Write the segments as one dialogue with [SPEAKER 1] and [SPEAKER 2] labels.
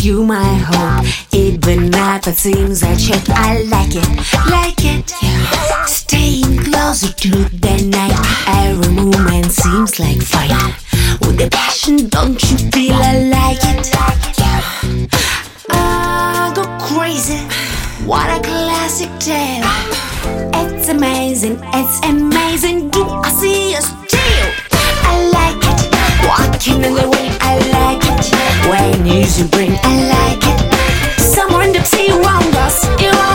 [SPEAKER 1] you my hope. Even at it seems I check, I like it, yeah. Staying closer to the night, every moment seems like fight. With the passion, don't you feel I like it? Yeah. I go crazy, what a classic tale. It's amazing, do I see us still? I like it, walking in the rain, I like it. When you bring, I like it. Somewhere in the sea around us,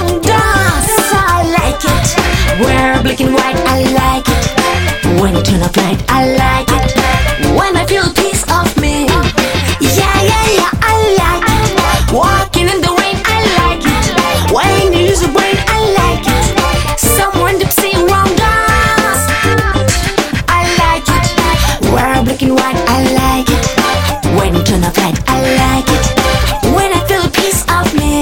[SPEAKER 1] I like it. We're black and white, I like it. When you turn off light, I like it. When I feel a piece of me, yeah, I like it. Walking in the rain, I like it. When you use your brain, I like it. Somewhere in the sea around us, I like it. We're black and white, I like it. When you turn off light, I like it. When I feel a piece of me,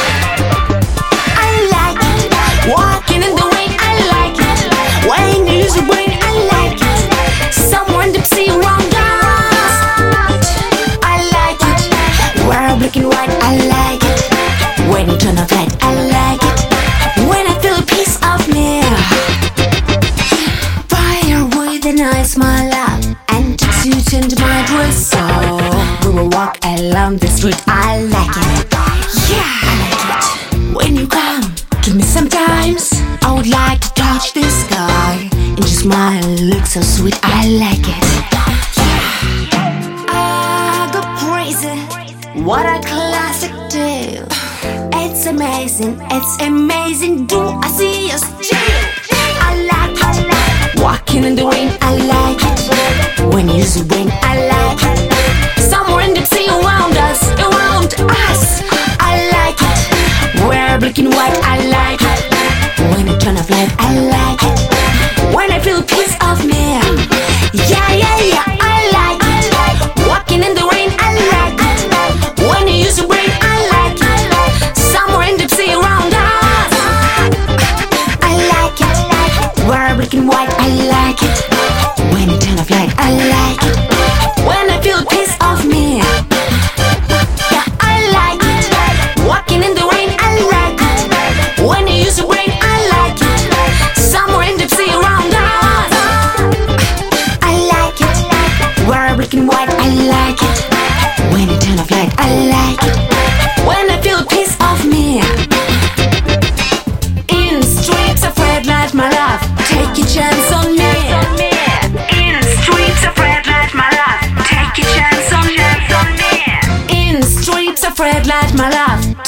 [SPEAKER 1] I like it. Walking in the rain, I like it. When you use your brain, I like it. Somewhere in the sea around us, I like it. We're black and white, I like it. When you turn off light, I like it. When I feel a piece of me, fire with an ice, my love, and suit into my dress. So we will walk along the street, I like it. Yeah, I like it. When you come, give me some times. I would like to touch the sky, and your smile looks so sweet, I like it. Yeah. I go crazy, what a classic tale. It's amazing, do I see us still? I like it, walking in the rain, I like it. When you use your brain, I like it. Somewhere in the sea around us, I like it. We're black and white, I like it. When you turn off light, I like it. When I feel a piece of me, yeah, I like it. Walking in the rain, I like it. When you use your brain, I like it. Somewhere in the sea around us, I like it. We're black and white, I like it. When you turn off light, I like it. When I feel a piece of me, yeah, I like it. Walking in the rain, I like it. When you use your brain, I like it. Somewhere in the sea around us, I like it. We're black and white, I like it. When you turn off light, I like it. When I feel a piece of me, in the streets of red light, my love, take a chance on me. In the streets of red light, my love, take a chance on me. In the streets of red light, my love,